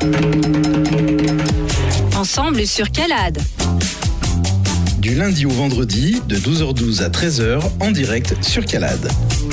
Ensemble sur Calade. Du lundi au vendredi, de 12h12 à 13h, en direct sur Calade.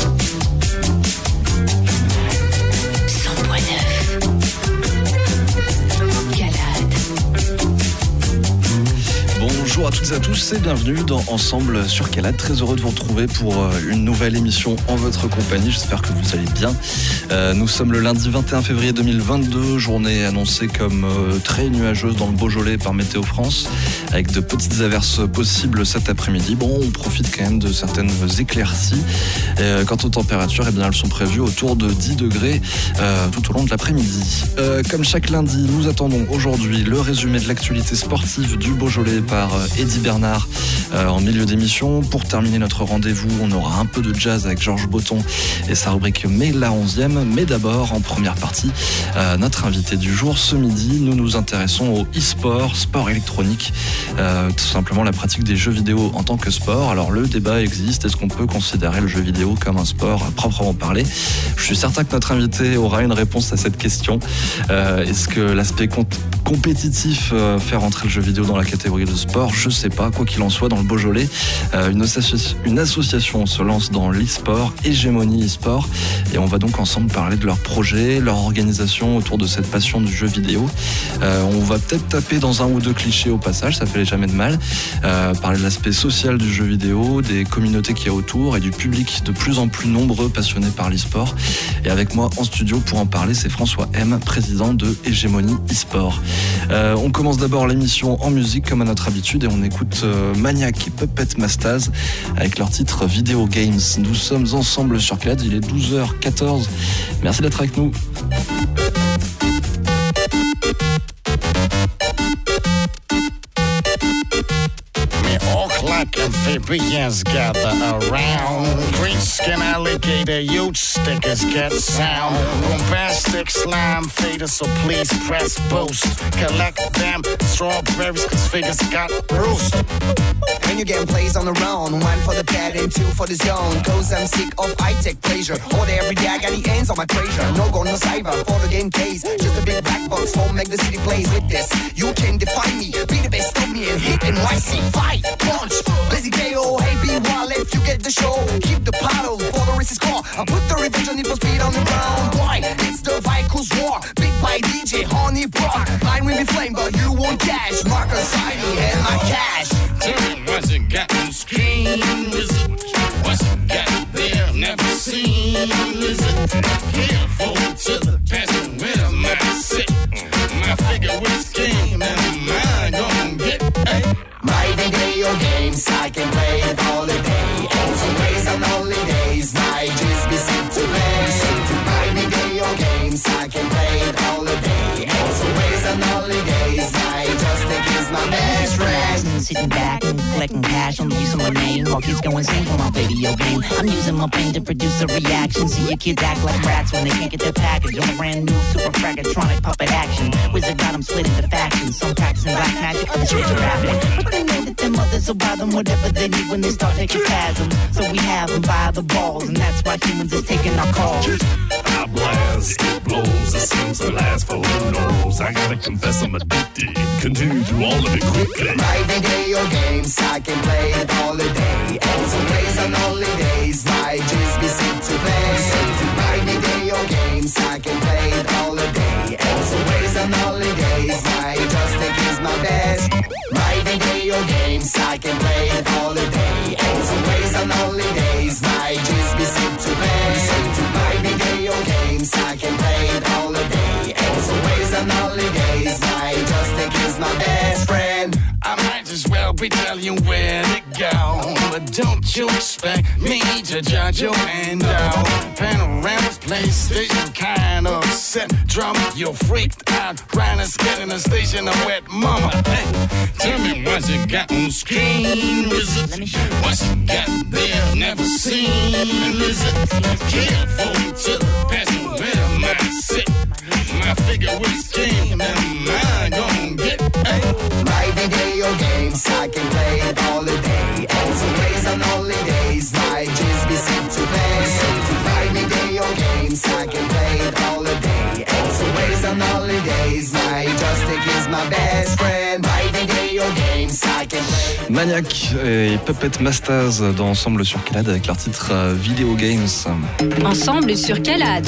Bonjour à toutes et à tous et bienvenue dans Ensemble sur Calade. Très heureux de vous retrouver pour une nouvelle émission en votre compagnie. J'espère que vous allez bien. Nous sommes le lundi 21 février 2022, journée annoncée comme très nuageuse dans le Beaujolais par Météo France, avec de petites averses possibles cet après-midi. Bon, on profite quand même de certaines éclaircies. Quant aux températures, eh bien, elles sont prévues autour de 10 degrés tout au long de l'après-midi. Comme chaque lundi, nous attendons aujourd'hui le résumé de l'actualité sportive du Beaujolais par Eddy Bernard en milieu d'émission. Pour terminer notre rendez-vous, on aura un peu de jazz avec Georges Botton et sa rubrique Mais la 11e. Mais d'abord, en première partie, notre invité du jour. Ce midi, nous nous intéressons au e-sport, sport électronique, tout simplement la pratique des jeux vidéo en tant que sport. Alors le débat existe, est-ce qu'on peut considérer le jeu vidéo comme un sport à proprement parler ? Je suis certain que notre invité aura une réponse à cette question. Est-ce que l'aspect compétitif fait rentrer le jeu vidéo dans la catégorie de sport ? Je sais pas. Quoi qu'il en soit, dans le Beaujolais, une association se lance dans l'e-sport, Hégémonie e-sport, et on va donc ensemble parler de leur projet, leur organisation autour de cette passion du jeu vidéo. On va peut-être taper dans un ou deux clichés au passage, ça fait jamais de mal. Parler de l'aspect social du jeu vidéo, des communautés qu'il y a autour et du public de plus en plus nombreux passionnés par l'e-sport. Et avec moi en studio pour en parler, c'est François M, président de Hégémonie e-sport. On commence d'abord l'émission en musique comme à notre habitude et on écoute Maniac et Puppet Mastaz avec leur titre Video Games. Nous sommes ensemble sur Calade, il est 12h14. Merci d'être avec nous. Like amphibians gather around. Green skin alligator, huge stickers get sound. Bombastic slime fader, so please press boost. Collect them strawberries, cause figures got roost. When you're getting plays on the round, one for the pad and two for the zone. Cause I'm sick of high-tech pleasure. All day every day I got the ends on my treasure. No go no cyber for the game case. Just a big black box won't make the city plays with this. You can define me, be the best of me and hit NYC. Fight, punch, Lazy KO, hey B-Wall if you get the show. Keep the paddle for the race is call. I put the revenge on Need for Speed on the ground. Boy, it's the Vikings war. Beat by DJ Honey Brock. Mine will be flame, but you won't cash. Marcus Sidey and my cash. Tell me what's it got on screen? Is it what's it got there? Never seen. Is it careful to the person where my sit? My figure with game and mine gon' get my video games, I can play it all the day. Always on holidays, I just be set to play. My video games, I can play it all the day. Always on holidays, I just think it's my best friend. Sitting back and collecting cash, I'm using my name while kids go insane for my video game. I'm using my brain to produce a reaction. See your kids act like rats when they can't get their package on a brand new super fragatronic puppet action. Wizard got them split into factions, some practicing black magic, others switch rapping. But they know that their mothers will buy them whatever they need when they start taking spasms. So we have them by the balls, and that's why humans is taking our calls. I blast, it blows, it seems to last for who knows. I gotta confess I'm addicted, continue through all of it quickly. My video games, I can play it all the day. Always on holidays, I just be set to play. My video games, I can play it all the day. Always on holidays, I just think it's my best. My video games, I can play it all the day. Always on holidays, I just be set to play. My video games, I can play it all the day. Always on holidays, I just think it's my best friend. I might as well be telling you where to go, but don't you expect me to judge your handout. Panorama's PlayStation kind of set. Drama, you're freaked out. Rhinos getting a station of wet mama. Hey, tell me what's it got on screen? Is it what's it got there? Never seen. Is it careful to the person where my sit? My figure with skin and mine gon' get my video games, I can play it all the day. Always on holidays, I just be set to play. My video games, I can play it all the day. Always on holidays, Maniac et Puppet Masters dans Ensemble sur Calade avec leur titre Video Games. Ensemble sur Calade.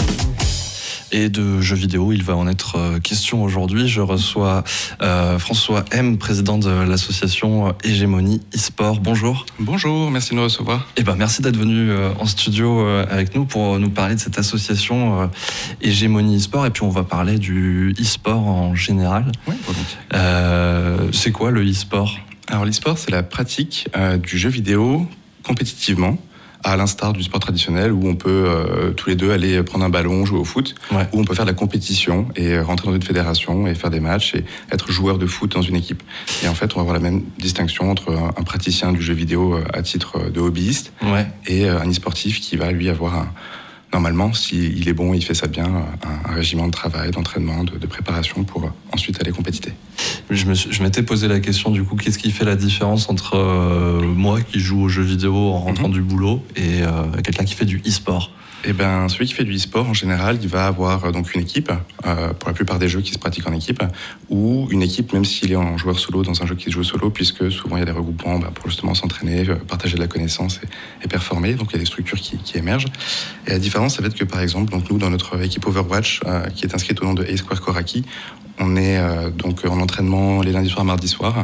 Et de jeux vidéo, il va en être question aujourd'hui. Je reçois François M, président de l'association Hégémonie e-sport. Bonjour. Bonjour, merci de nous recevoir. Merci d'être venu en studio avec nous pour nous parler de cette association Hégémonie e-sport. Et puis on va parler du e-sport en général. Oui, volontiers. C'est quoi le e-sport ? Alors l'e-sport, c'est la pratique du jeu vidéo compétitivement, à l'instar du sport traditionnel où on peut tous les deux aller prendre un ballon, jouer au foot, où on peut faire de la compétition et rentrer dans une fédération et faire des matchs et être joueur de foot dans une équipe. Et en fait, on va avoir la même distinction entre un praticien du jeu vidéo à titre de hobbyiste et un e-sportif qui va lui avoir normalement, s'il est bon, il fait ça bien, un régiment de travail, d'entraînement, de préparation pour ensuite aller compétiter. Je m'étais posé la question du coup, qu'est-ce qui fait la différence entre moi qui joue aux jeux vidéo en rentrant du boulot et quelqu'un qui fait du e-sport ? Eh ben, celui qui fait du e-sport, en général, il va avoir donc une équipe, pour la plupart des jeux qui se pratiquent en équipe, ou une équipe, même s'il est en joueur solo, dans un jeu qui se joue solo, puisque souvent il y a des regroupements pour justement s'entraîner, partager de la connaissance et performer. Donc il y a des structures qui émergent. Et la différence, ça va être que, par exemple, donc nous, dans notre équipe Overwatch, qui est inscrite au nom de A-Square Koraki, on est donc en entraînement les lundis soirs, mardis soirs,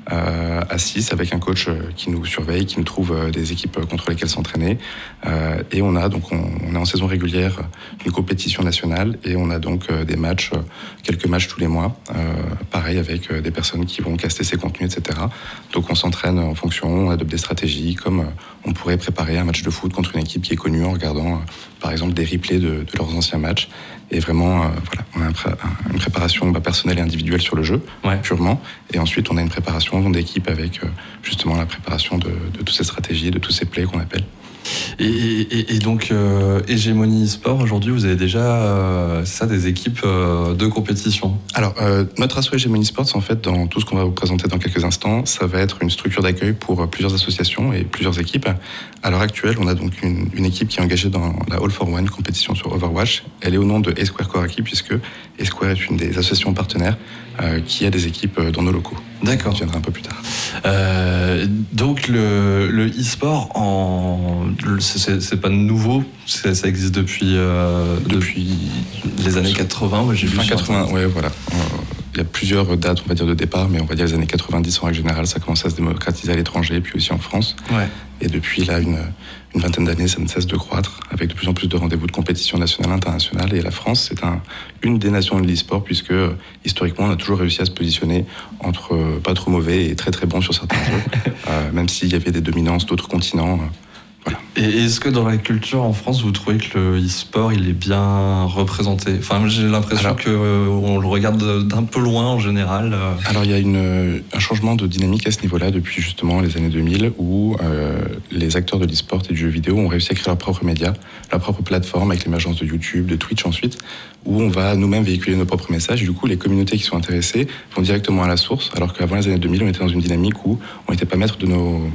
à 6 avec un coach qui nous surveille, qui nous trouve des équipes contre lesquelles s'entraîner. Et on est en saison régulière d'une compétition nationale et on a donc des matchs, quelques matchs tous les mois, pareil avec des personnes qui vont caster ces contenus, etc. Donc on s'entraîne en fonction, on adopte des stratégies comme on pourrait préparer un match de foot contre une équipe qui est connue en regardant par exemple des replays de leurs anciens matchs. Et vraiment, on a une préparation personnelle et individuelle sur le jeu, purement. Et ensuite, on a une préparation d'équipe avec justement la préparation de toutes ces stratégies, de tous ces plays qu'on appelle. Et donc, Hégémonie e-sport, aujourd'hui, vous avez déjà des équipes de compétition. Alors, notre asso Hégémonie e-sport, en fait, dans tout ce qu'on va vous présenter dans quelques instants, ça va être une structure d'accueil pour plusieurs associations et plusieurs équipes. À l'heure actuelle, on a donc une équipe qui est engagée dans la All for One compétition sur Overwatch. Elle est au nom de A-Square Koraki, puisque A-Square est une des associations partenaires qui a des équipes dans nos locaux. D'accord. Je viendrai un peu plus tard. Donc le e-sport, c'est pas nouveau, ça existe depuis les années 80. Moi, j'ai vu fin 80, voilà. Il y a plusieurs dates, on va dire, de départ, mais on va dire les années 90 en règle générale, ça commence à se démocratiser à l'étranger, puis aussi en France. Et depuis là, une vingtaine d'années, ça ne cesse de croître, avec de plus en plus de rendez-vous de compétition nationale, internationale. Et la France, c'est une des nations de l'e-sport, puisque historiquement, on a toujours réussi à se positionner entre pas trop mauvais et très très bon sur certains jeux, même s'il y avait des dominances d'autres continents. Voilà. Et est-ce que dans la culture en France, vous trouvez que le e-sport, il est bien représenté ? Enfin, j'ai l'impression qu'on le regarde d'un peu loin en général. Alors, il y a un changement de dynamique à ce niveau-là depuis justement les années 2000 où les acteurs de l'e-sport et du jeu vidéo ont réussi à créer leur propre média, leur propre plateforme avec l'émergence de YouTube, de Twitch ensuite, où on va nous-mêmes véhiculer nos propres messages. Du coup, les communautés qui sont intéressées vont directement à la source, alors qu'avant les années 2000, on était dans une dynamique où on n'était pas maître de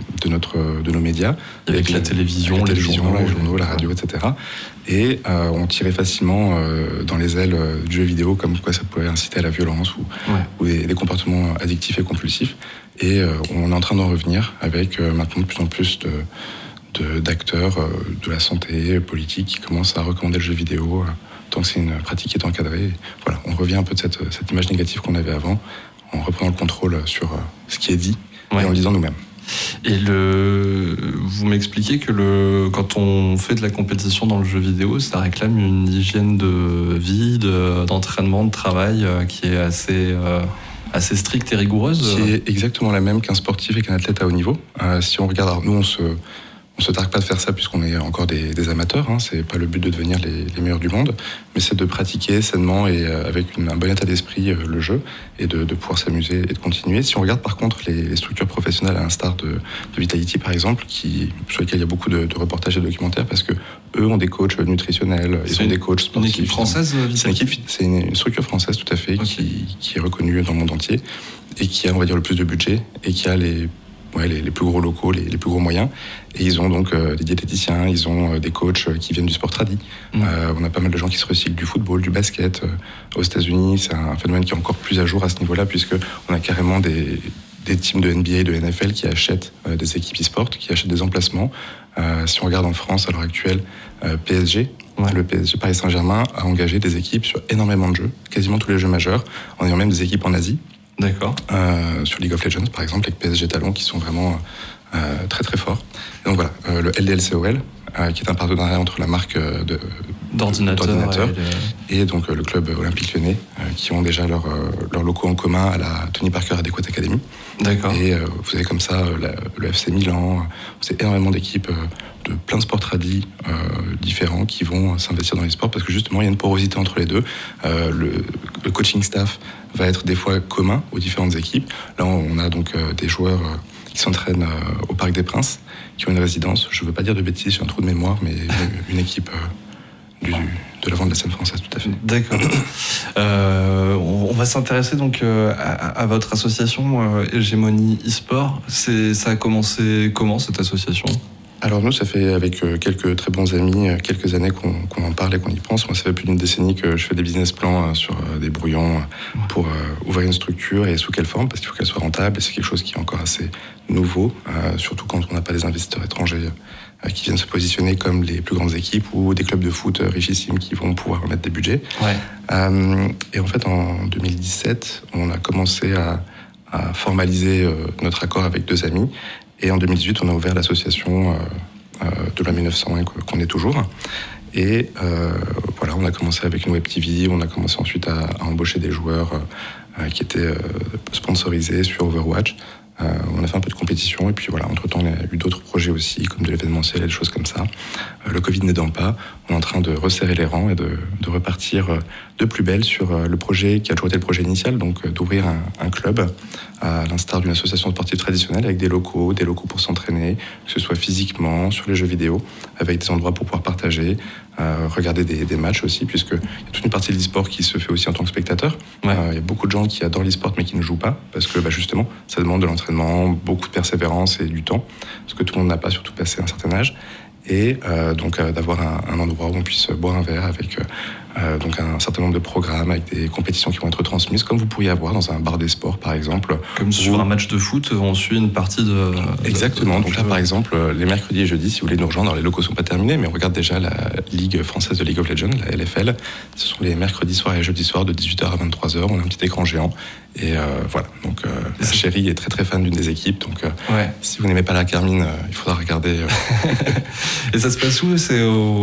nos médias. Avec la télévision, les journaux, la radio, etc. Et on tirait facilement dans les ailes du jeu vidéo, comme quoi ça pouvait inciter à la violence ou des comportements addictifs et compulsifs. Et on est en train d'en revenir avec maintenant de plus en plus d'acteurs de la santé politique qui commencent à recommander le jeu vidéo tant que c'est une pratique qui est encadrée. Voilà, on revient un peu de cette image négative qu'on avait avant en reprenant le contrôle sur ce qui est dit et en le disant nous-mêmes. Et vous m'expliquez que quand on fait de la compétition dans le jeu vidéo, ça réclame une hygiène de vie, d'entraînement, de travail qui est assez stricte et rigoureuse. Qui est exactement la même qu'un sportif et qu'un athlète à haut niveau. Si on regarde, alors nous on se targue pas de faire ça puisqu'on est encore des amateurs, c'est pas le but de devenir les meilleurs du monde, mais c'est de pratiquer sainement et avec un bon état d'esprit le jeu et de pouvoir s'amuser et de continuer. Si on regarde par contre les structures professionnelles à l'instar de Vitality par exemple, sur lesquelles il y a beaucoup de reportages et de documentaires parce que eux ont des coachs nutritionnels, ils ont des coachs sportifs. Une équipe française, c'est une structure française tout à fait, qui est reconnue dans le monde entier et qui a, on va dire, le plus de budget et qui a les plus gros locaux, les plus gros moyens. Et ils ont donc des diététiciens, ils ont des coachs qui viennent du sport tradi. On a pas mal de gens qui se recyclent du football, du basket. Aux États-Unis, c'est un phénomène qui est encore plus à jour à ce niveau-là, puisqu'on a carrément des des teams de NBA et de NFL qui achètent des équipes e-sport, qui achètent des emplacements. Si on regarde en France à l'heure actuelle, PSG, le PSG Paris Saint-Germain a engagé des équipes sur énormément de jeux, quasiment tous les jeux majeurs, en ayant même des équipes en Asie. D'accord. Sur League of Legends, par exemple, avec PSG Talon, qui sont vraiment très très forts. Et donc voilà, le LDLCOL, qui est un partenariat entre la marque d'ordinateur et donc le club olympique lyonnais, qui ont déjà leurs locaux en commun à la Tony Parker Adequate Academy. D'accord. Et vous avez comme ça le FC Milan, c'est énormément d'équipes de plein de sports tradis différents qui vont s'investir dans les sports parce que justement il y a une porosité entre les deux. Le coaching staff va être des fois commun aux différentes équipes. Là on a donc des joueurs qui s'entraînent au Parc des Princes, qui ont une résidence, je ne veux pas dire de bêtises, j'ai un trou de mémoire, mais une équipe de l'avant de la scène française, tout à fait. D'accord. On va s'intéresser donc à votre association Hégémonie e-sport. Ça a commencé comment cette association ? Alors nous, ça fait avec quelques très bons amis, quelques années qu'on en parle et qu'on y pense. Moi, ça fait plus d'une décennie que je fais des business plans sur des brouillons pour ouvrir une structure et sous quelle forme, parce qu'il faut qu'elle soit rentable et c'est quelque chose qui est encore assez nouveau, surtout quand on n'a pas des investisseurs étrangers qui viennent se positionner comme les plus grandes équipes ou des clubs de foot richissimes qui vont pouvoir mettre des budgets. Ouais. Et en fait, en 2017, on a commencé à formaliser notre accord avec 2 amis. Et en 2018, on a ouvert l'association de la 1901 qu'on est toujours. Et voilà, on a commencé avec une web TV, on a commencé ensuite à embaucher des joueurs qui étaient sponsorisés sur Overwatch. On a fait un peu de compétition et puis voilà, entre-temps on a eu d'autres projets aussi, comme de l'événementiel et des choses comme ça. Le Covid n'aidant pas, on est en train de resserrer les rangs et de repartir de plus belle sur le projet qui a toujours été le projet initial, donc d'ouvrir un club à l'instar d'une association sportive traditionnelle avec des locaux pour s'entraîner, que ce soit physiquement, sur les jeux vidéo, avec des endroits pour pouvoir partager, regarder des matchs aussi, puisqu'il y a toute une partie de l'e-sport qui se fait aussi en tant que spectateur. Ouais. Il y a beaucoup de gens qui adorent l'e-sport mais qui ne jouent pas, parce que justement, ça demande de l'entraînement, beaucoup de persévérance et du temps, ce que tout le monde n'a pas, surtout passé un certain âge. Et donc d'avoir un endroit où on puisse boire un verre avec donc un certain nombre de programmes, avec des compétitions qui vont être transmises, comme vous pourriez avoir dans un bar des sports, par exemple. Comme sur un match de foot, on suit une partie de... Exactement. Donc là, par exemple, les mercredis et jeudis, si vous voulez nous rejoindre, alors les locaux ne sont pas terminés, mais on regarde déjà la Ligue française de League of Legends, la LFL. Ce sont les mercredis soirs et jeudis soirs de 18h à 23h. On a un petit écran géant. Et voilà. Donc la chérie est très très fan d'une des équipes. Donc si vous n'aimez pas la Carmine, il faudra regarder. Et ça se passe où ? C'est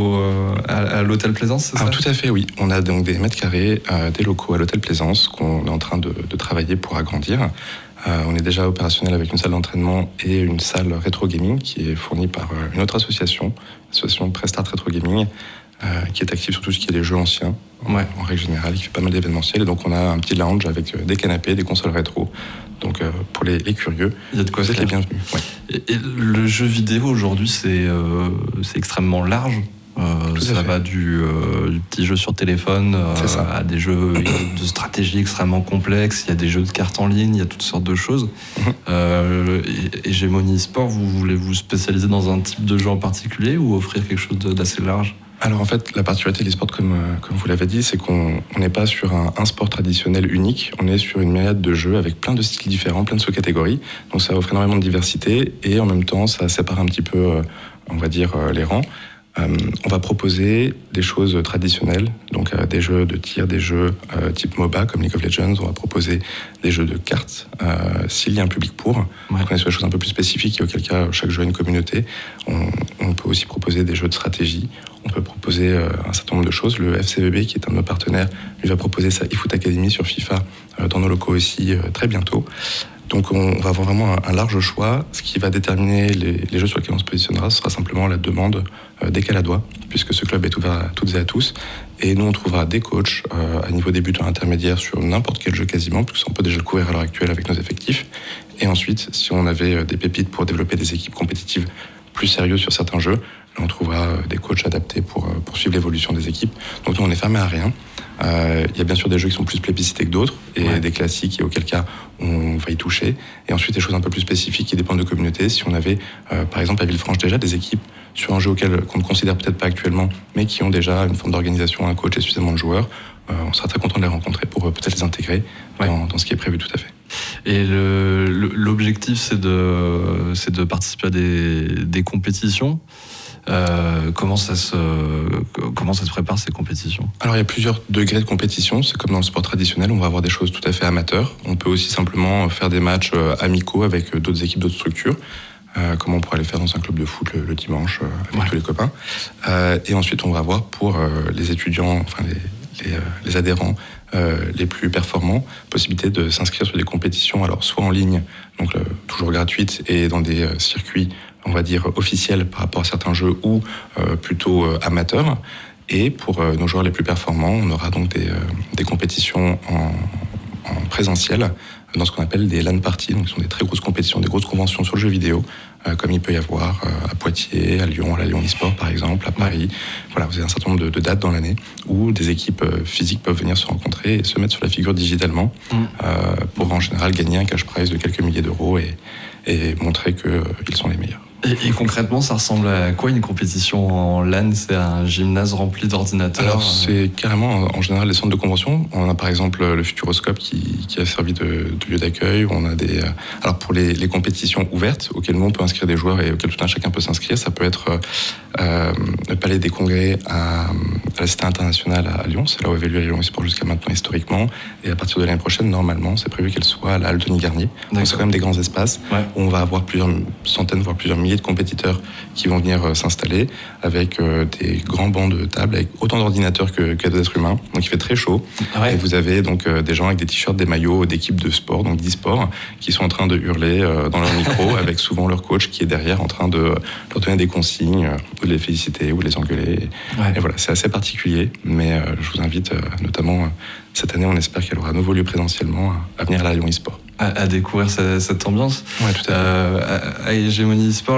à l'Hôtel Plaisance, c'est ça ? Tout à fait, oui. On a donc des mètres carrés, des locaux à l'Hôtel Plaisance qu'on est en train de travailler pour agrandir. On est déjà opérationnel avec une salle d'entraînement et une salle rétro gaming qui est fournie par une autre association, l'association Prestart Retro Gaming, qui est active sur tout ce qui est des jeux anciens, en règle générale, qui fait pas mal d'événementiels. Et donc on a un petit lounge avec des canapés, des consoles rétro. Donc pour les curieux, il y a de quoi vous êtes les bienvenus. Ouais. Et le jeu vidéo aujourd'hui, c'est extrêmement large. Ça va du petit jeu sur téléphone à des jeux de stratégie extrêmement complexes. Il y a des jeux de cartes en ligne, il y a toutes sortes de choses. Hégémonie e-sport, vous voulez vous spécialiser dans un type de jeu en particulier ou offrir quelque chose d'assez large ? Alors en fait, la particularité de l'e-sport, comme vous l'avez dit, c'est qu'on n'est pas sur un sport traditionnel unique, on est sur une myriade de jeux avec plein de styles différents, plein de sous-catégories. Donc ça offre énormément de diversité et en même temps, ça sépare un petit peu, on va dire, les rangs. On va proposer des choses traditionnelles, donc des jeux de tir, des jeux type MOBA comme League of Legends. On va proposer des jeux de cartes s'il y a un public pour. On est sur des choses un peu plus spécifiques et auquel cas chaque jeu a une communauté. On peut aussi proposer des jeux de stratégie. On peut proposer un certain nombre de choses. Le FCVB, qui est un de nos partenaires, lui va proposer sa eFoot Academy sur FIFA dans nos locaux aussi très bientôt. Donc on va avoir vraiment un large choix. Ce qui va déterminer les jeux sur lesquels on se positionnera, ce sera simplement la demande des Caladois, puisque ce club est ouvert à toutes et à tous. Et nous, on trouvera des coachs à niveau débutant intermédiaire sur n'importe quel jeu quasiment, puisqu'on peut déjà le couvrir à l'heure actuelle avec nos effectifs. Et ensuite, si on avait des pépites pour développer des équipes compétitives plus sérieuses sur certains jeux, là, on trouvera des coachs adaptés pour suivre l'évolution des équipes. Donc nous, on n'est fermé à rien. Il y a bien sûr des jeux qui sont plus plébiscités que d'autres et des classiques et auquel cas on va y toucher. Et ensuite des choses un peu plus spécifiques qui dépendent de communautés. Si on avait par exemple à Villefranche déjà des équipes sur un jeu qu'on ne considère peut-être pas actuellement mais qui ont déjà une forme d'organisation, un coach et suffisamment de joueurs, on sera très content de les rencontrer pour peut-être les intégrer dans ce qui est prévu tout à fait. Et l'objectif, c'est de participer à des compétitions. Comment ça se prépare, ces compétitions ? Alors il y a plusieurs degrés de compétition, c'est comme dans le sport traditionnel, on va avoir des choses tout à fait amateurs. On peut aussi simplement faire des matchs amicaux avec d'autres équipes, d'autres structures, comme on pourrait les faire dans un club de foot le dimanche avec tous les copains. Et ensuite on va avoir pour les étudiants, enfin les adhérents les plus performants, possibilité de s'inscrire sur des compétitions, alors soit en ligne, donc toujours gratuites, et dans des circuits, on va dire, officiels par rapport à certains jeux, ou plutôt amateurs. Et pour nos joueurs les plus performants, on aura donc des compétitions en présentiel, dans ce qu'on appelle des LAN parties, donc ce sont des très grosses compétitions, des grosses conventions sur le jeu vidéo, comme il peut y avoir à Poitiers, à Lyon, à la Lyon eSport par exemple, à Paris. Voilà, vous avez un certain nombre de dates dans l'année où des équipes physiques peuvent venir se rencontrer et se mettre sur la figure digitalement pour en général gagner un cash prize de quelques milliers d'euros et montrer qu'ils sont les meilleurs. Et concrètement, ça ressemble à quoi une compétition en LAN ? C'est un gymnase rempli d'ordinateurs ? Alors, c'est carrément, en général, les centres de convention. On a par exemple le Futuroscope qui a servi de lieu d'accueil. On a alors, pour les compétitions ouvertes, auxquelles nous, on peut inscrire des joueurs et auxquelles tout un chacun peut s'inscrire, ça peut être le Palais des Congrès à la Cité internationale à Lyon. C'est là où avait lieu la Lyon eSport jusqu'à maintenant, historiquement. Et à partir de l'année prochaine, normalement, c'est prévu qu'elle soit à la Halle Denis Garnier. Donc, c'est quand même des grands espaces où on va avoir plusieurs centaines, voire plusieurs milliers de compétiteurs qui vont venir s'installer avec des grands bancs de table avec autant d'ordinateurs que d'êtres humains. Donc il fait très chaud. Et vous avez donc des gens avec des t-shirts, des maillots d'équipes de sport, donc d'e-sport, qui sont en train de hurler dans leur micro avec souvent leur coach qui est derrière en train de leur donner des consignes, ou de les féliciter ou de les engueuler. Et voilà, c'est assez particulier, mais je vous invite notamment cette année, on espère qu'elle aura à nouveau lieu présentiellement à venir à la Lyon eSport. À découvrir cette ambiance. Oui, tout à fait. À Hégémonie eSport,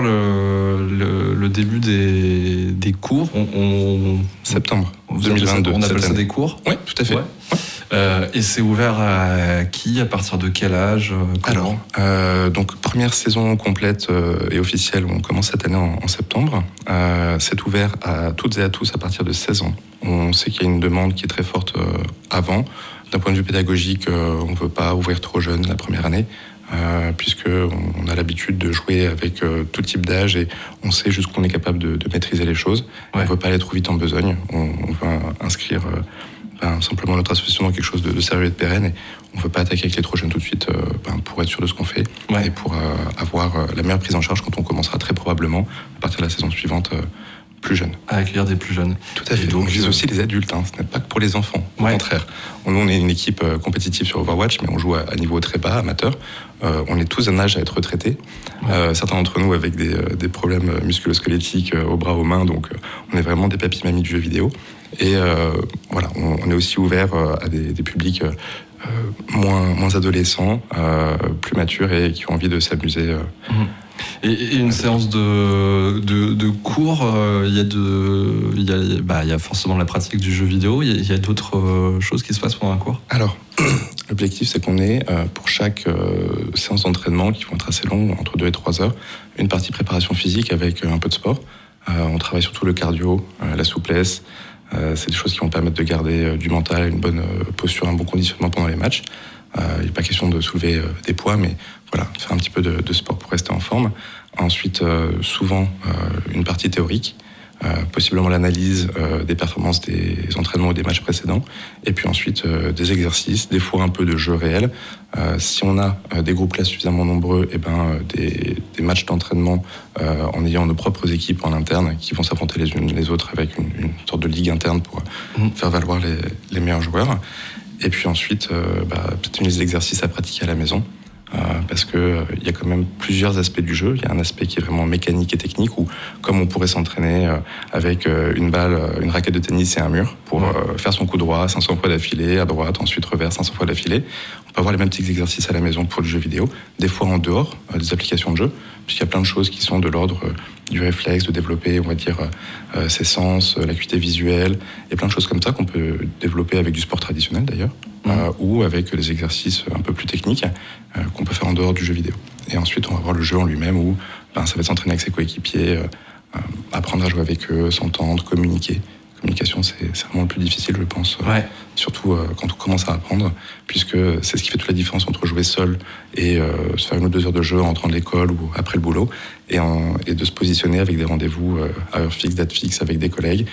le début des cours, septembre 2022. On appelle ça des cours ? Oui, tout à fait. Et c'est ouvert à qui ? À partir de quel âge ? Alors, donc première saison complète et officielle, on commence cette année en septembre. C'est ouvert à toutes et à tous à partir de 16 ans. On sait qu'il y a une demande qui est très forte avant. D'un point de vue pédagogique, on ne veut pas ouvrir trop jeune la première année, puisqu'on a l'habitude de jouer avec tout type d'âge et on sait jusqu'où on est capable de maîtriser les choses. On ne veut pas aller trop vite en besogne. On veut inscrire simplement notre association dans quelque chose de sérieux et de pérenne. Et on ne veut pas attaquer avec les trop jeunes tout de suite pour être sûr de ce qu'on fait et pour avoir la meilleure prise en charge quand on commencera très probablement à partir de la saison suivante plus jeunes. À accueillir des plus jeunes. Tout à fait. Donc, on vise aussi les adultes. Ce n'est pas que pour les enfants. Au contraire. Nous, on est une équipe compétitive sur Overwatch, mais on joue à niveau très bas, amateur. On est tous d'un âge à être retraités. Certains d'entre nous avec des problèmes musculo-squelettiques aux bras, aux mains. Donc, on est vraiment des papis-mamies du jeu vidéo. Et voilà, on est aussi ouvert à des publics moins adolescents, plus matures et qui ont envie de s'amuser. Et une séance de cours, il y a forcément la pratique du jeu vidéo, il y a d'autres choses qui se passent pendant un cours ? Alors, l'objectif c'est qu'on ait pour chaque séance d'entraînement, qui vont être assez longues, entre 2 et 3 heures, une partie préparation physique avec un peu de sport. On travaille surtout le cardio, la souplesse. C'est des choses qui vont permettre de garder du mental, une bonne posture, un bon conditionnement pendant les matchs. Il n'est pas question de soulever des poids, mais voilà, faire un petit peu de sport pour rester en forme. Ensuite, souvent, une partie théorique, possiblement l'analyse des performances des entraînements ou des matchs précédents. Et puis ensuite, des exercices, des fois un peu de jeu réel. Si on a des groupes là suffisamment nombreux, des matchs d'entraînement en ayant nos propres équipes en interne qui vont s'affronter les unes les autres avec une sorte de ligue interne pour faire valoir les meilleurs joueurs. Et puis ensuite, peut-être une liste d'exercices à pratiquer à la maison. Parce qu'il y a quand même plusieurs aspects du jeu. Il y a un aspect qui est vraiment mécanique et technique, où comme on pourrait s'entraîner avec une balle, une raquette de tennis et un mur pour faire son coup droit 500 fois d'affilée, à droite, ensuite revers 500 fois d'affilée. On peut avoir les mêmes petits exercices à la maison pour le jeu vidéo, des fois en dehors des applications de jeu, puisqu'il y a plein de choses qui sont de l'ordre du réflexe, de développer, on va dire, ses sens, l'acuité visuelle, et plein de choses comme ça qu'on peut développer avec du sport traditionnel d'ailleurs, ou avec des exercices un peu plus techniques qu'on peut faire en dehors du jeu vidéo. Et ensuite, on va voir le jeu en lui-même où ça va être s'entraîner avec ses coéquipiers, apprendre à jouer avec eux, s'entendre, communiquer communication, c'est vraiment le plus difficile, je pense. Ouais. Surtout quand on commence à apprendre, puisque c'est ce qui fait toute la différence entre jouer seul et se faire 1 ou 2 heures de jeu en rentrant de l'école ou après le boulot, et de se positionner avec des rendez-vous à heure fixe, date fixe, avec des collègues.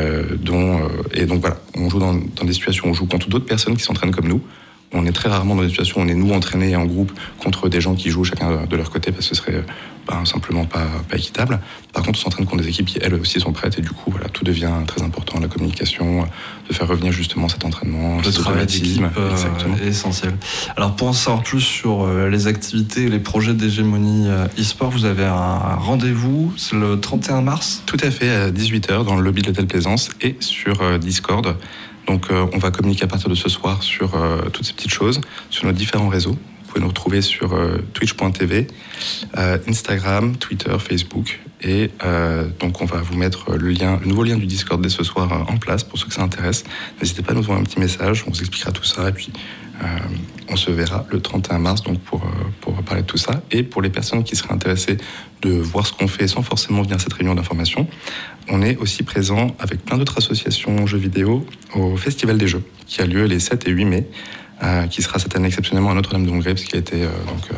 Et donc voilà, on joue dans des situations où on joue contre d'autres personnes qui s'entraînent comme nous. On est très rarement dans des situations où on est nous entraînés en groupe contre des gens qui jouent chacun de leur côté, parce que ce serait simplement pas équitable. Par contre, on s'entraîne contre des équipes qui elles aussi sont prêtes, et du coup voilà, tout devient très important, la communication, de faire revenir justement cet entraînement, le travail d'équipe est essentiel. Alors pour en savoir plus sur les activités et les projets d'Hégémonie e-sport, vous avez un rendez-vous, c'est le 31 mars. Tout à fait, à 18h dans le lobby de l'hôtel Plaisance et sur Discord. Donc on va communiquer à partir de ce soir sur toutes ces petites choses, sur nos différents réseaux. Vous pouvez nous retrouver sur twitch.tv, Instagram, Twitter, Facebook. Et donc on va vous mettre le nouveau lien du Discord dès ce soir en place pour ceux que ça intéresse. N'hésitez pas à nous envoyer un petit message, on vous expliquera tout ça. Et puis on se verra le 31 mars donc pour parler de tout ça. Et pour les personnes qui seraient intéressées de voir ce qu'on fait sans forcément venir à cette réunion d'information, on est aussi présent avec plein d'autres associations jeux vidéo au Festival des Jeux qui a lieu les 7 et 8 mai, qui sera cette année exceptionnellement à Notre-Dame-de-Hongrie parce qu'il a été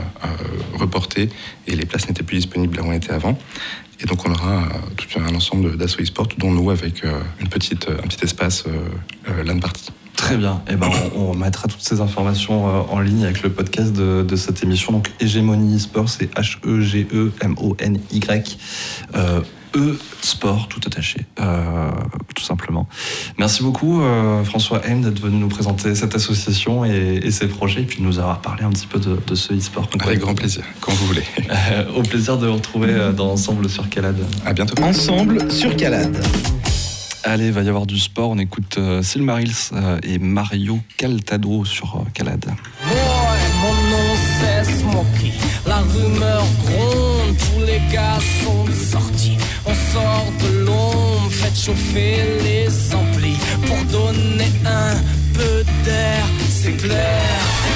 reporté et les places n'étaient plus disponibles là où on était avant. Et donc on aura tout un ensemble d'assauts e-sport, dont nous avec un petit espace LAN party. Très bien. Et on mettra toutes ces informations en ligne avec le podcast de cette émission. Donc Hégémonie e-sport, c'est H-E-G-E-M-O-N-Y. E-sport, tout attaché, tout simplement. Merci beaucoup François M d'être venu nous présenter cette association et ses projets, et puis de nous avoir parlé un petit peu de ce e-sport. Avec grand plaisir, quand vous voulez. Au plaisir de vous retrouver dans Ensemble sur Calade. À bientôt. Ensemble sur Calade. Allez, il va y avoir du sport. On écoute Silmarils et Mario Caltado sur Calade. Mon nom c'est Smokey. La rumeur gronde, tous les gars sont sortis. On sort de l'ombre, faites chauffer les amplis pour donner un peu d'air. C'est clair,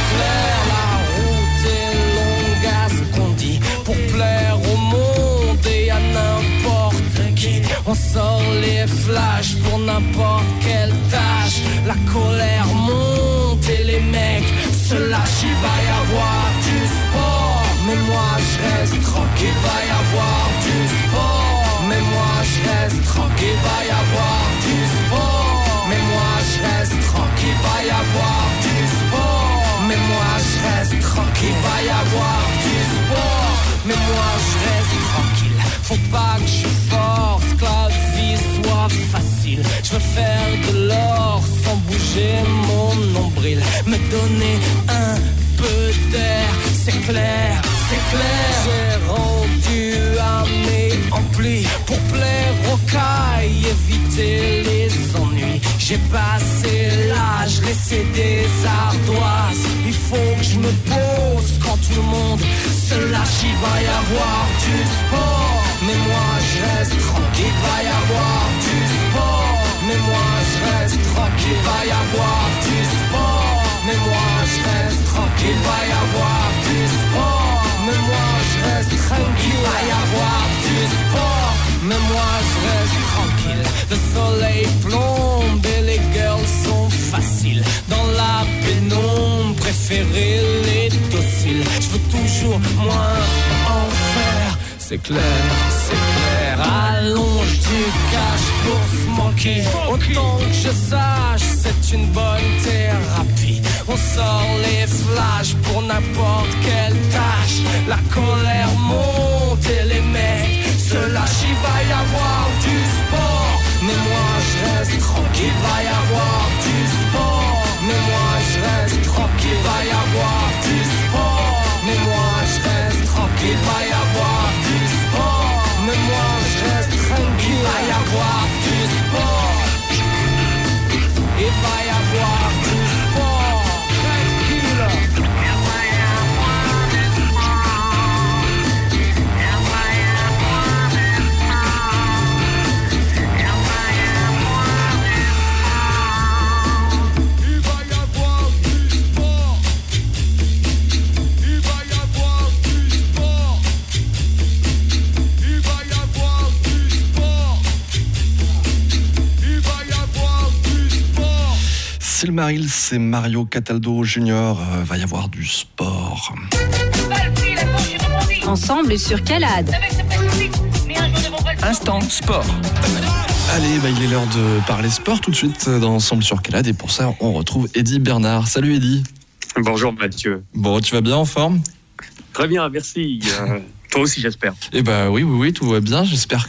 la route est longue à ce qu'on dit. Pour plaire au monde et à n'importe qui, on sort les flashs pour n'importe quelle tâche. La colère monte et les mecs se lâchent. Il va y avoir du sport, mais moi je reste tranquille. Va y avoir du sport, mais moi je reste tranquille. Va y avoir du sport, mais moi je reste tranquille. Va y avoir du sport, mais moi je reste tranquille. Va y avoir du sport, mais moi je reste tranquille. Faut pas que je force, que la vie soit facile. Je veux faire de l'or sans bouger mon nombril. Me donner un peu d'air, c'est clair. J'ai rendu à mes amplis pour plaire aux cailles, éviter les ennuis. J'ai passé l'âge, laissé des ardoises. Il faut que je me pose quand tout le monde se lâche. Il va y avoir du sport, mais moi je reste tranquille. Il va y avoir du sport, mais moi je reste tranquille. Il va y avoir du sport, mais moi je reste tranquille. Il va y avoir du sport, mais moi je reste tranquille. Il va y avoir du sport, mais moi je reste tranquille. Le soleil plombe et les girls sont faciles. Dans la pénombre, préférer les dociles. Je veux toujours moins en faire. C'est clair, allonge du cash pour se manquer. Autant que je sache, c'est une bonne thérapie. On sort les flashs pour n'importe quelle tâche. La colère monte et les mecs se lâchent. Il va y avoir du sport, mais moi je reste tranquille. Il va y avoir du sport, mais moi je reste tranquille. Il va y avoir du sport, mais moi je reste tranquille. Il va y avoir du sport, mais moi je reste tranquille. Il va y avoir du sport, il va y avoir du sport, tranquille. Silmarils, c'est Mario Cataldo Junior. Va y avoir du sport. Ensemble sur Calade. Instant sport. Allez, il est l'heure de parler sport tout de suite dans Ensemble sur Calade. Et pour ça, on retrouve Eddy Bernard. Salut Eddy. Bonjour Mathieu. Bon, tu vas bien, en forme ? Très bien, merci. Toi aussi, j'espère. Eh oui, tout va bien. J'espère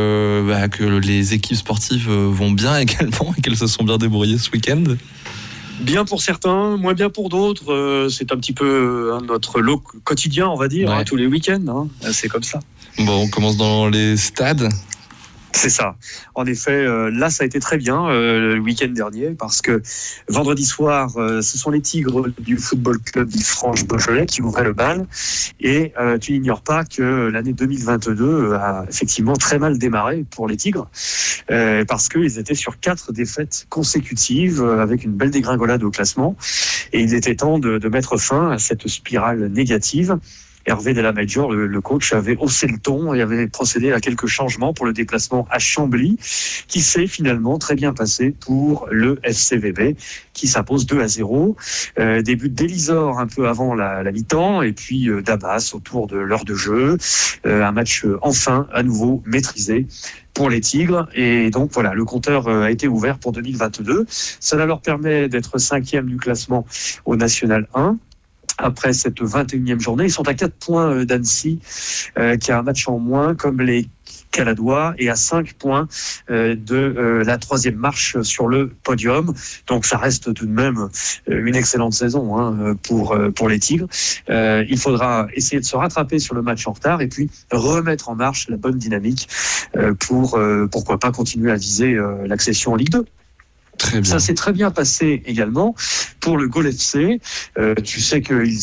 que les équipes sportives vont bien également et qu'elles se sont bien débrouillées ce week-end. Bien pour certains, moins bien pour d'autres. C'est un petit peu notre lot quotidien, on va dire, tous les week-ends. C'est comme ça. Bon, on commence dans les stades. C'est ça. En effet, là, ça a été très bien le week-end dernier parce que vendredi soir, ce sont les Tigres du Football Club Villefranche-Beaujolais qui ouvraient le bal. Et tu n'ignores pas que l'année 2022 a effectivement très mal démarré pour les Tigres parce qu'ils étaient sur 4 défaites consécutives avec une belle dégringolade au classement. Et il était temps de mettre fin à cette spirale négative. Hervé Della Major, le coach, avait haussé le ton et avait procédé à quelques changements pour le déplacement à Chambly, qui s'est finalement très bien passé pour le FCVB, qui s'impose 2-0. Début d'Elisor un peu avant la mi-temps, et puis d'Abbas autour de l'heure de jeu. Un match enfin à nouveau maîtrisé pour les Tigres. Et donc voilà, le compteur a été ouvert pour 2022. Cela leur permet d'être 5e du classement au National 1. Après cette 21e journée, ils sont à 4 points d'Annecy, qui a un match en moins, comme les Caladois, et à 5 points de la 3e marche sur le podium. Donc ça reste tout de même une excellente saison pour les Tigres. Il faudra essayer de se rattraper sur le match en retard et puis remettre en marche la bonne dynamique pour pourquoi pas continuer à viser l'accession en Ligue 2. Très bien. Ça s'est très bien passé également pour le Gaulle FC. Tu sais qu'ils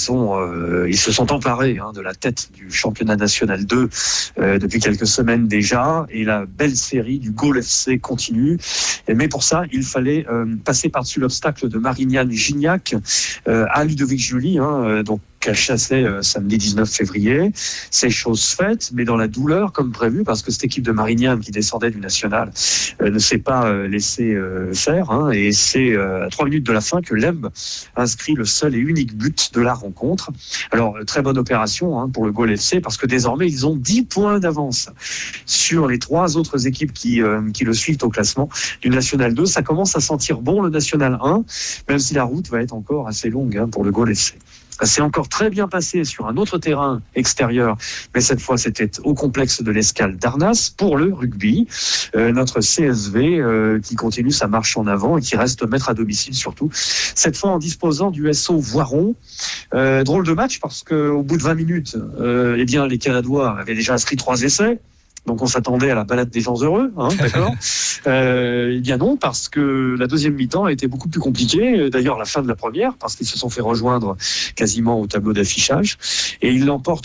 se sont emparés de la tête du championnat national 2 depuis quelques semaines déjà, et la belle série du Gaulle FC continue. Mais pour ça, il fallait passer par-dessus l'obstacle de Marignane-Gignac à Ludovic-Julie, donc qu'à Chasselet samedi 19 février. C'est chose faite, mais dans la douleur comme prévu, parce que cette équipe de Marignane qui descendait du national ne s'est pas laissé faire, et c'est à 3 minutes de la fin que Lembe inscrit le seul et unique but de la rencontre. Alors très bonne opération pour le Gaulle FC, parce que désormais ils ont 10 points d'avance sur les 3 autres équipes qui le suivent au classement du National 2. Ça commence à sentir bon le National 1, même si la route va être encore assez longue pour le Gaulle FC. Ça s'est encore très bien passé sur un autre terrain extérieur, mais cette fois c'était au complexe de l'Escale d'Arnas pour le rugby. Notre CSV qui continue sa marche en avant et qui reste maître à domicile surtout, cette fois en disposant du SO Voiron. Drôle de match parce qu'au bout de 20 minutes, les Caladois avaient déjà inscrit 3 essais. Donc on s'attendait à la balade des gens heureux, d'accord. Bien non, parce que la deuxième mi-temps a été beaucoup plus compliquée. D'ailleurs, la fin de la première, parce qu'ils se sont fait rejoindre quasiment au tableau d'affichage. Et ils l'emportent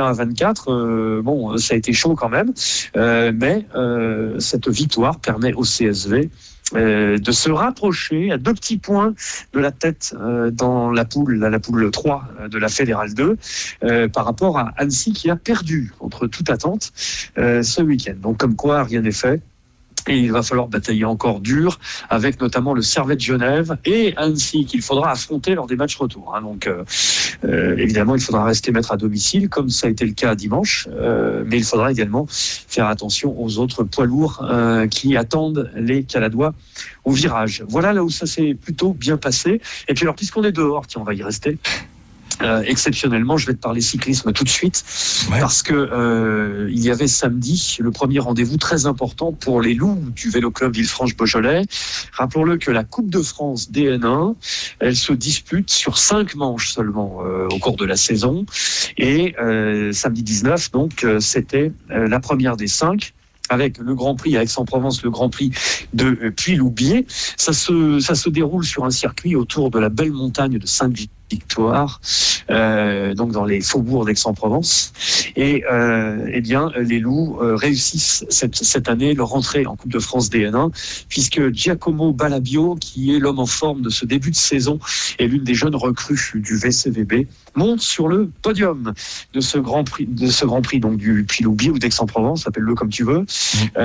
31-24. Ça a été chaud quand même. Mais cette victoire permet au CSV de se rapprocher à 2 petits points de la tête dans la poule 3 de la Fédérale 2 par rapport à Annecy qui a perdu contre toute attente ce week-end. Donc comme quoi rien n'est fait. Et il va falloir batailler encore dur avec notamment le Servette Genève et Annecy qu'il faudra affronter lors des matchs retour. Donc évidemment, il faudra rester maître à domicile comme ça a été le cas dimanche. Mais il faudra également faire attention aux autres poids lourds qui attendent les Caladois au virage. Voilà là où ça s'est plutôt bien passé. Et puis alors, puisqu'on est dehors, tiens, on va y rester. Exceptionnellement, je vais te parler cyclisme tout de suite, parce que il y avait samedi le premier rendez-vous très important pour les loups du Vélo Club Villefranche-Beaujolais. Rappelons-le que la Coupe de France DN1, elle se dispute sur 5 manches seulement au cours de la saison, et samedi 19, donc c'était la première des 5. Avec le Grand Prix à Aix-en-Provence, le Grand Prix de Puy-Loubier. Ça se déroule sur un circuit autour de la belle montagne de Sainte-Victoire. donc dans les faubourgs d'Aix-en-Provence. Et eh bien, les Loups réussissent cette année leur entrée en Coupe de France D1, puisque Giacomo Balabio, qui est l'homme en forme de ce début de saison et l'une des jeunes recrues du VCVB, monte sur le podium de ce Grand Prix donc du Puy-Loubier ou d'Aix-en-Provence, appelle-le comme tu veux,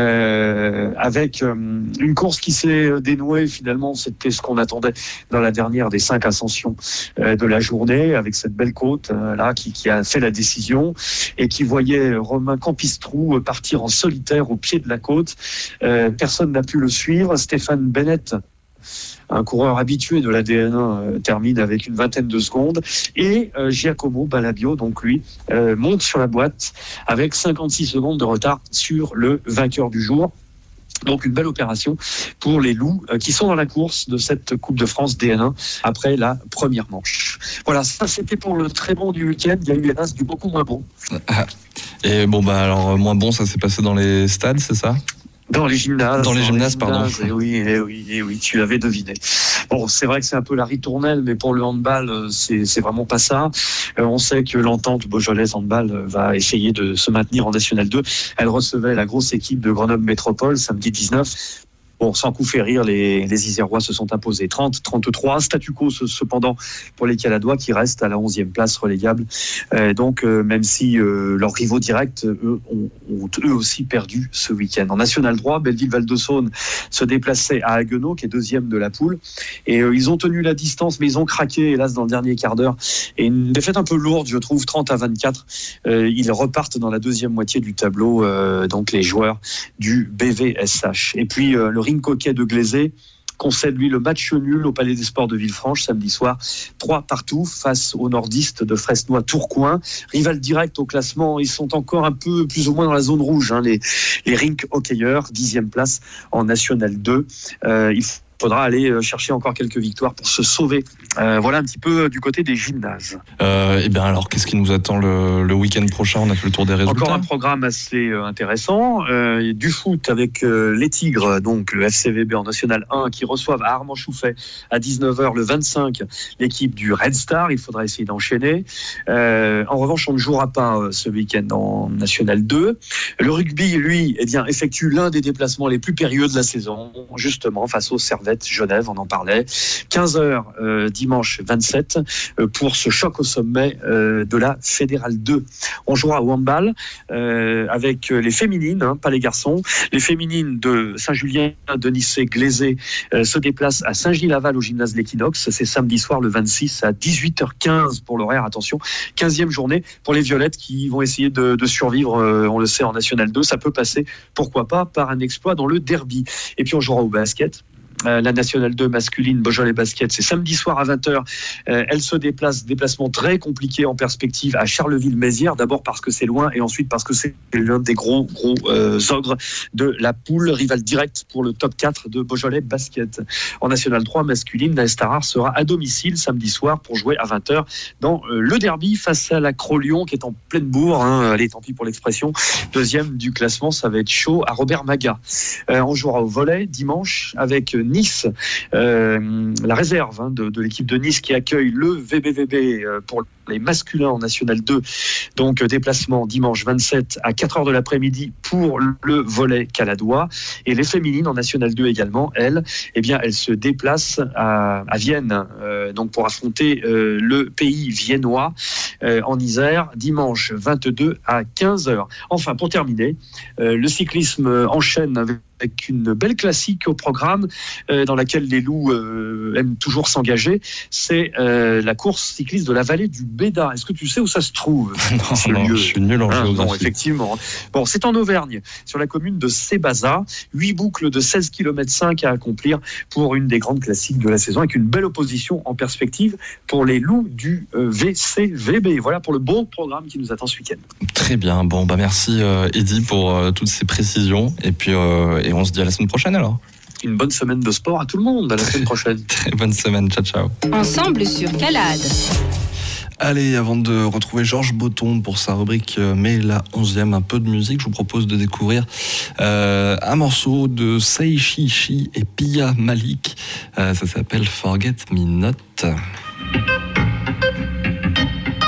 avec une course qui s'est dénouée finalement. C'était ce qu'on attendait dans la dernière des 5 ascensions de la journée, avec cette belle côte là qui a fait la décision et qui voyait Romain Campistrou partir en solitaire au pied de la côte. Personne n'a pu le suivre. Stéphane Bennett, un coureur habitué de la D1, termine avec une vingtaine de secondes. Et Giacomo Balabio, donc lui, monte sur la boîte avec 56 secondes de retard sur le vainqueur du jour. Donc une belle opération pour les Loups qui sont dans la course de cette Coupe de France D1 après la première manche. Voilà, ça c'était pour le très bon du week-end. Il y a eu hélas du beaucoup moins bon. Et bon, alors moins bon, ça s'est passé dans les stades, c'est ça ? Dans les gymnases, pardon. Eh oui, tu l'avais deviné. Bon, c'est vrai que c'est un peu la ritournelle, mais pour le handball, c'est vraiment pas ça. On sait que l'entente Beaujolais Handball va essayer de se maintenir en National 2. Elle recevait la grosse équipe de Grenoble Métropole samedi 19. Bon, sans coup fait rire, les Isérois se sont imposés 30-33. Statu quo cependant pour les Caladois qui restent à la 11e place relégable. Donc même si leurs rivaux directs, eux, ont eux aussi perdu ce week-end. En National 3, Belleville-Val-de-Saône se déplaçait à Haguenau, qui est 2e de la poule. Et ils ont tenu la distance, mais ils ont craqué, hélas, dans le dernier quart d'heure. Et une défaite un peu lourde, je trouve, 30-24. Ils repartent dans la 2e moitié du tableau, donc les joueurs du BVSH. Et puis le Ring Coquet de Glazé concède lui le match nul au Palais des Sports de Villefranche samedi soir, 3-3 face aux nordistes de Fresnoy-Tourcoing. Rival direct au classement, ils sont encore un peu plus ou moins dans la zone rouge, les Rink Hockeyeurs, 10e place en National 2. Il faudra aller chercher encore quelques victoires pour se sauver. Voilà un petit peu du côté des gymnases. Et bien alors, qu'est-ce qui nous attend le week-end prochain ? On a fait le tour des résultats. Encore un programme assez intéressant. Du foot avec les Tigres, donc le FCVB en National 1, qui reçoivent à Armand-Chouffet à 19h le 25 l'équipe du Red Star. Il faudra essayer d'enchaîner. En revanche, on ne jouera pas ce week-end en National 2. Le rugby, lui, effectue l'un des déplacements les plus périlleux de la saison, justement face au Servette Genève, on en parlait. 15h dimanche 27 pour ce choc au sommet de la Fédérale 2. On jouera au handball avec les féminines, pas les garçons. Les féminines de Saint-Julien, Denissé, Glazé se déplacent à Saint-Gilles-Laval au gymnase L'Équinoxe. C'est samedi soir le 26 à 18h15 pour l'horaire. Attention, 15e journée pour les Violettes qui vont essayer de survivre, on le sait, en National 2. Ça peut passer, pourquoi pas, par un exploit dans le derby. Et puis on jouera au basket. La National 2 masculine Beaujolais Basket, c'est samedi soir à 20h. Elle se déplacement très compliqué en perspective à Charleville-Mézières, d'abord parce que c'est loin et ensuite parce que c'est l'un des gros ogres de la poule, rival direct pour le top 4 de Beaujolais Basket. En National 3 masculine, la Estarar sera à domicile samedi soir pour jouer à 20h dans le derby face à la Cro-Lyon qui est en pleine bourre, allez, tant pis pour l'expression, 2e du classement, ça va être chaud à Robert Maga. On jouera au volley dimanche avec Nice, la réserve de l'équipe de Nice qui accueille le VBVB pour les masculins en National 2. Donc déplacement dimanche 27 à 4h de l'après-midi pour le volley caladois. Et les féminines en National 2 également, elles se déplacent à Vienne donc pour affronter le pays viennois en Isère dimanche 22 à 15h. Enfin, pour terminer, le cyclisme enchaîne avec une belle classique au programme dans laquelle les Loups aiment toujours s'engager. C'est la course cycliste de la vallée du Béda. Est-ce que tu sais où ça se trouve? Non, je suis nul en géographie. Non, effectivement. Bon, c'est en Auvergne, sur la commune de Sébaza. 8 boucles de 16 km 5 à accomplir pour une des grandes classiques de la saison, avec une belle opposition en perspective pour les Loups du VCVB. Voilà pour le beau programme qui nous attend ce week-end. Très bien. Bon, merci Eddy pour toutes ces précisions. Et puis, et on se dit à la semaine prochaine alors. Une bonne semaine de sport à tout le monde. À la semaine prochaine. Très bonne semaine. Ciao, ciao. Ensemble sur Calade. Allez, avant de retrouver Georges Botton pour sa rubrique Mais la 11e, un peu de musique, je vous propose de découvrir un morceau de Seishishi et Pia Malik. Ça s'appelle Forget Me Not.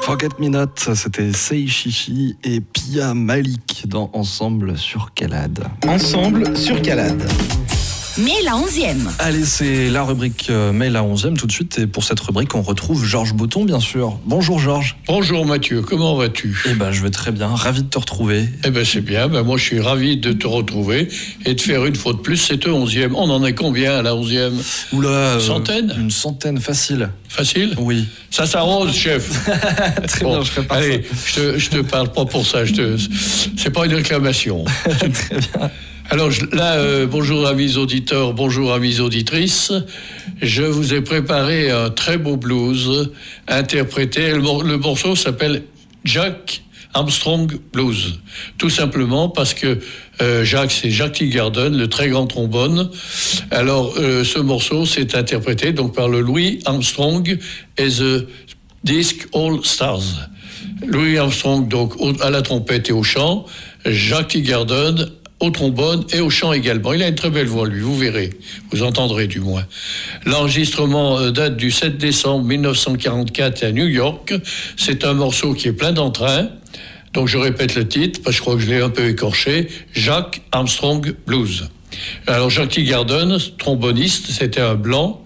Forget Me Not, c'était Sei Chichi et Pia Malik dans Ensemble sur Calade. Ensemble sur Calade. Mais la 11e. Allez, c'est la rubrique Mais la 11e tout de suite. Et pour cette rubrique, on retrouve Georges Botton, bien sûr. Bonjour Georges. Bonjour Mathieu, comment vas-tu ? Eh ben, je vais très bien, ravi de te retrouver. Eh ben, c'est bien, moi je suis ravi de te retrouver et de faire une fois de plus cette 11e. On en est combien à la 11e ? Oula, centaine ? Une centaine, facile. Facile ? Oui. Ça s'arrose, chef. Très bien, je prépare ça. Allez, je te parle pas pour ça, c'est pas une réclamation. Très bien. Alors là, bonjour amis auditeurs, bonjour amis auditrices. Je vous ai préparé un très beau blues interprété. Le morceau s'appelle Jack Armstrong Blues. Tout simplement parce que Jack, c'est Jack Teagarden, le très grand trombone. Alors, ce morceau s'est interprété donc par le Louis Armstrong et The Disc All Stars. Louis Armstrong donc à la trompette et au chant, Jack Teagarden au trombone et au chant également. Il a une très belle voix, lui, vous verrez. Vous entendrez du moins. L'enregistrement date du 7 décembre 1944 à New York. C'est un morceau qui est plein d'entrain. Donc je répète le titre, parce que je crois que je l'ai un peu écorché. Jack Armstrong Blues. Alors Jack Teagarden, tromboniste, c'était un blanc.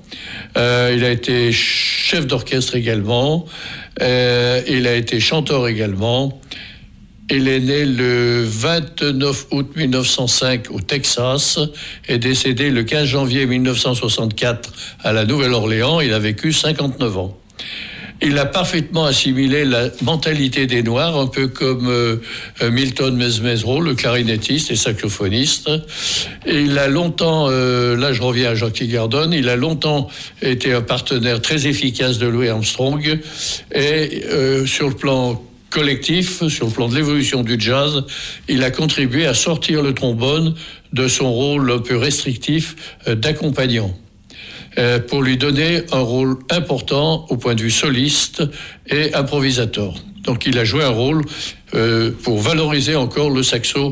Il a été chef d'orchestre également. Il a été chanteur également. Il est né le 29 août 1905 au Texas et décédé le 15 janvier 1964 à la Nouvelle-Orléans. Il a vécu 59 ans. Il a parfaitement assimilé la mentalité des Noirs, un peu comme Milton Mesmero, le clarinettiste et saxophoniste. Et il a longtemps, là je reviens à Jack Teagarden, il a longtemps été un partenaire très efficace de Louis Armstrong. Et sur le plan collectif, sur le plan de l'évolution du jazz, il a contribué à sortir le trombone de son rôle un peu restrictif d'accompagnant, pour lui donner un rôle important au point de vue soliste et improvisateur. Donc il a joué un rôle pour valoriser encore le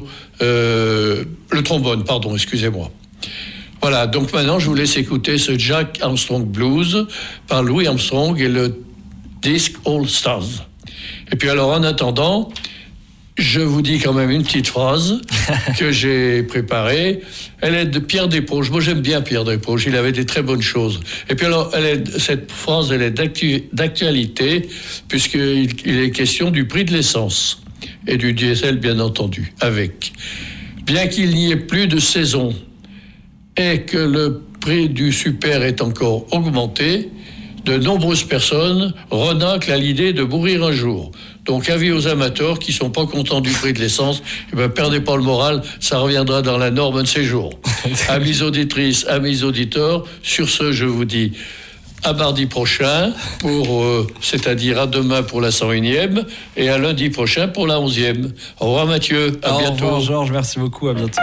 trombone, excusez-moi. Voilà, donc maintenant je vous laisse écouter ce Jack Armstrong Blues par Louis Armstrong et le Disc All Stars. Et puis alors en attendant, je vous dis quand même une petite phrase que j'ai préparée. Elle est de Pierre Desproges. Moi j'aime bien Pierre Desproges, il avait des très bonnes choses. Et puis alors cette phrase elle est d'actualité puisqu'il est question du prix de l'essence et du diesel bien entendu. Avec bien qu'il n'y ait plus de saison et que le prix du super est encore augmenté, de nombreuses personnes renâclent à l'idée de mourir un jour. Donc, avis aux amateurs qui sont pas contents du prix de l'essence, perdez pas le moral, ça reviendra dans la norme de ces jours. Amis auditrices, amis auditeurs, sur ce, je vous dis à mardi prochain, c'est-à-dire à demain pour la 101e, et à lundi prochain pour la 11e. Au revoir Mathieu, à bientôt. Au revoir Georges, merci beaucoup, à bientôt.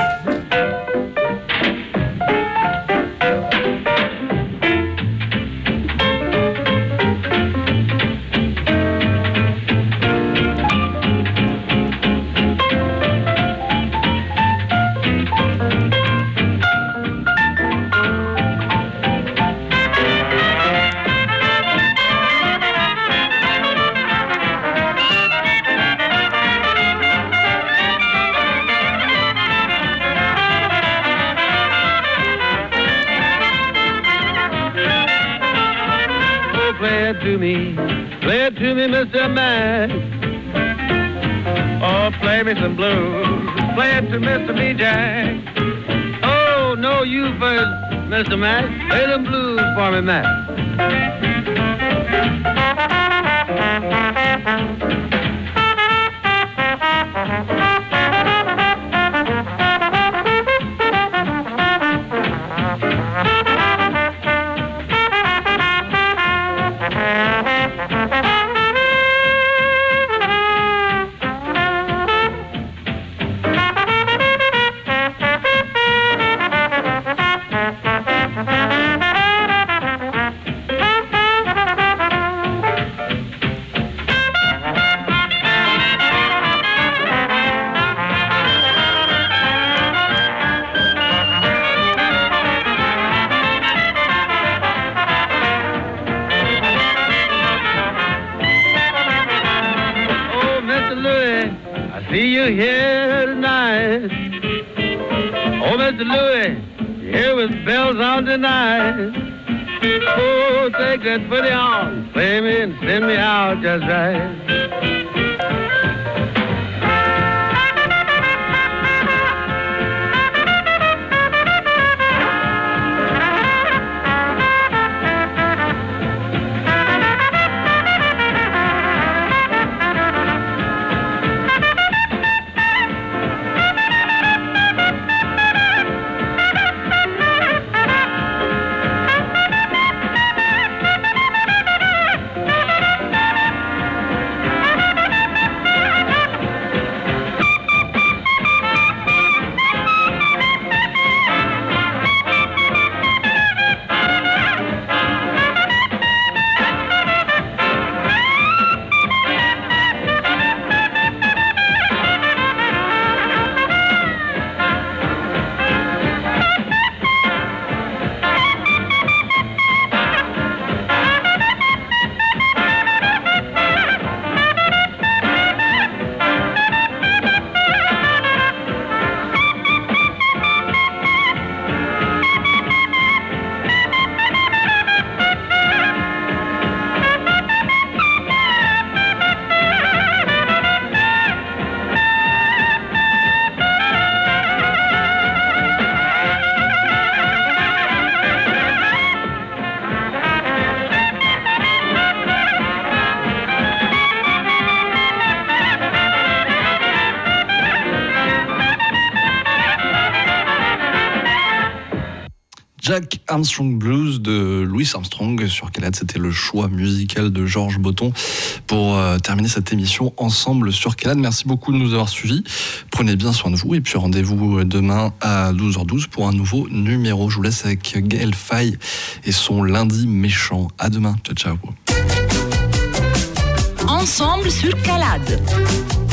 Play it to me, Mr. Mac. Oh, play me some blues. Play it to Mr. B. Jack. Oh, no, you first, Mr. Mac. Play them blues for me, Mac. see you here tonight. Oh, Mr. Louis, here with bells on tonight. Oh, take that footy on, play me and send me out just right. Jack Armstrong Blues de Louis Armstrong sur Calade. C'était le choix musical de Georges Botton pour terminer cette émission ensemble sur Calade. Merci beaucoup de nous avoir suivis. Prenez bien soin de vous et puis rendez-vous demain à 12h12 pour un nouveau numéro. Je vous laisse avec Gaël Faye et son lundi méchant. À demain. Ciao, ciao. Ensemble sur Calade.